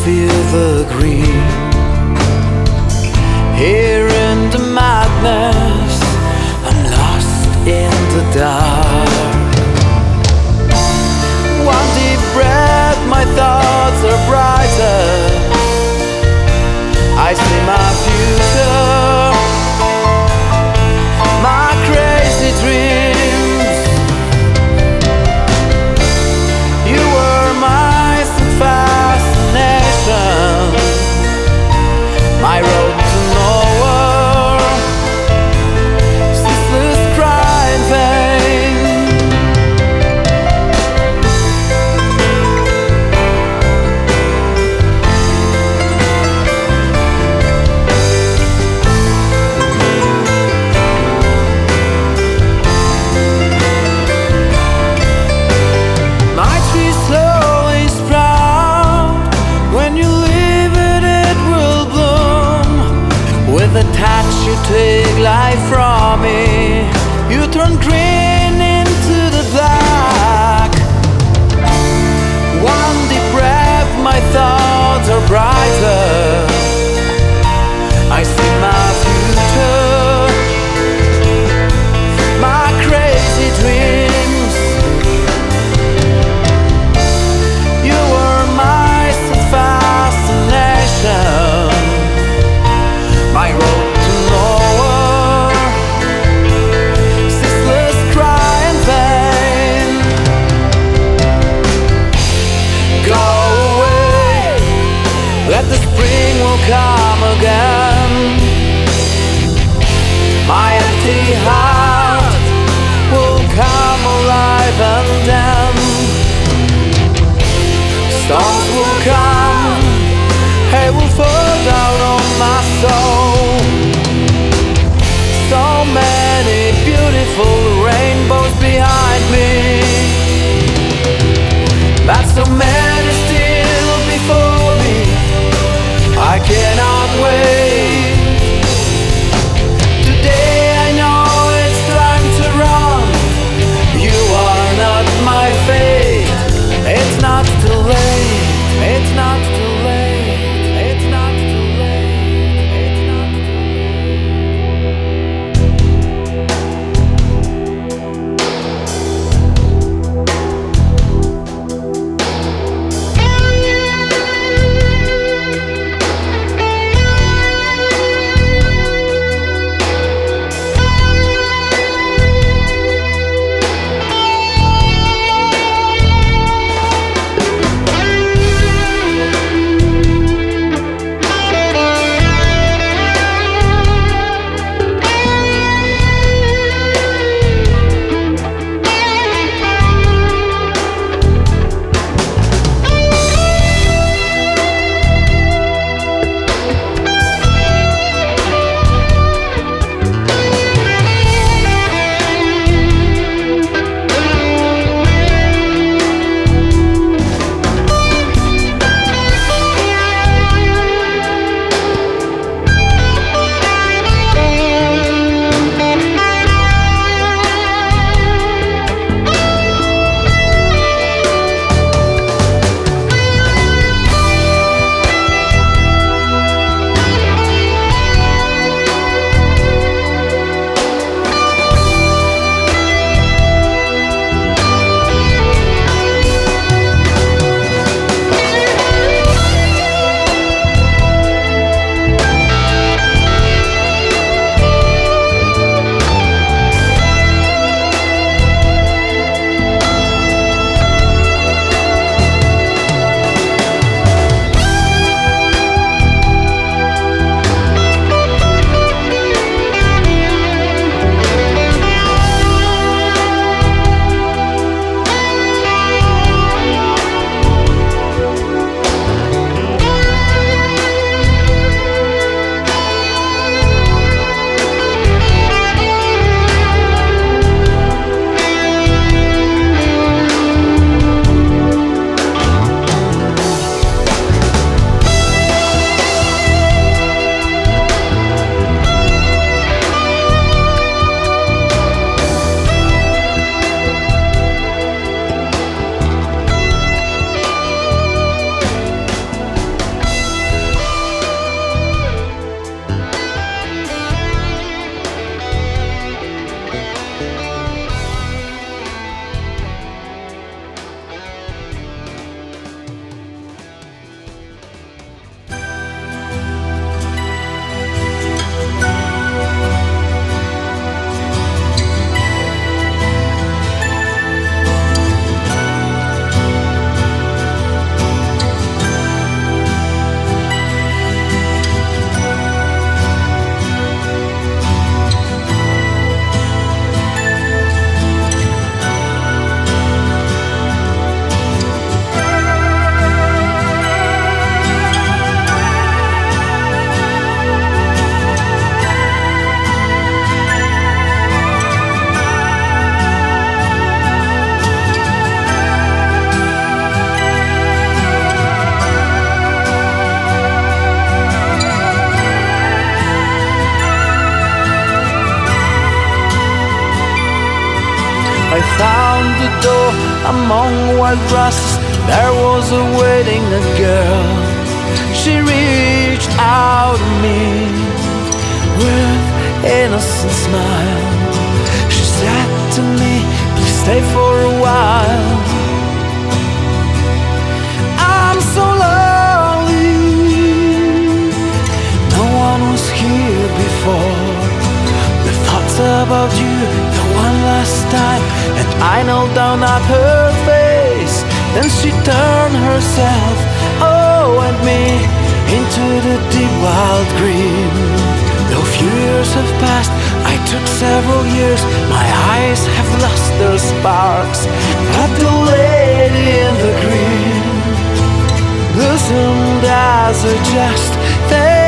feel the green. Here in the madness, I'm lost in the dark. One deep breath, my thoughts are brighter. I see my future, my crazy dreams. You were my fascination, my road to nowhere, ceaseless cry and pain. My tree slowly sprout. When you leave it, it will bloom. With a touch you take life from me. You turn green into the black. One deep breath, my thoughts are brighter. I see my future, my crazy dreams. You were my fascination, my road to nowhere, ceaseless cry and pain. Go away, let the spring will come again. My empty heart will come alive, and then storms will come, hay will fall down on my soul. So many beautiful rainbows behind me, but so many still before me. I cannot wait. Today I know it's time to run. You are not my fate. It's not too late. It's not too late. It's not too late. It's not among wild grasses, there was awaiting a girl. She reached out to me with innocent smile. She said to me, please stay for a while. I'm so lonely, no one was here before. The thoughts about you the one last time, and I knelt down at her face. Then she turned herself, oh, and me into the deep wild green. Though few years have passed, I took several years. My eyes have lost their sparks, but the lady in the green blossomed as a just